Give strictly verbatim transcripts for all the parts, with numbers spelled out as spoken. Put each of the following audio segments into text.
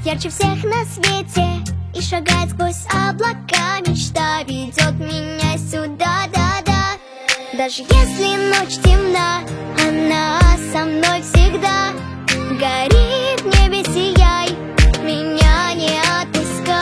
ярче всех на свете и шагает сквозь облака. Мечта ведет меня сюда, да-да. Даже если ночь темна, она со мной всегда. Гори в небе, сияй, меня не отпускай.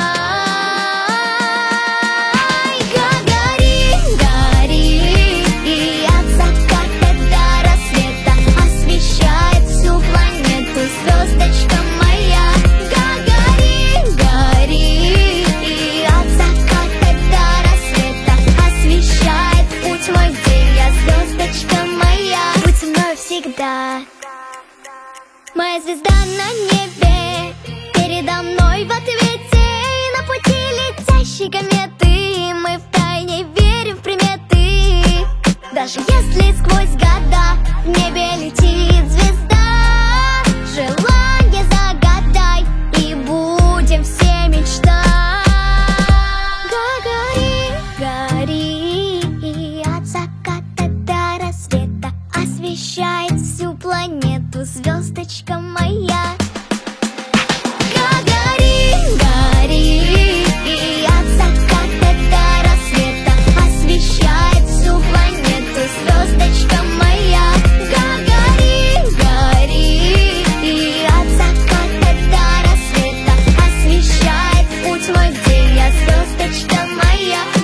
Гори, гори, и от заката до рассвета освещает всю планету звездочка моя. Гори, гори, и от заката до рассвета освещает путь мой, где я, звездочка моя. Будь со мной всегда. Моя звезда на небе, передо мной в ответе. На пути летящей кометы мы втайне верим в приметы. Даже если сквозь года в небе летит звезда, желание загадай, и будем все мечтать. Гори, гори, и от заката до рассвета освещает всю планету звездочка моя. Гори, гори, и от заката до рассвета освещает всю планету звездочка моя. Гори, гори, и от заката до рассвета освещает путь мой, где я, звездочка моя.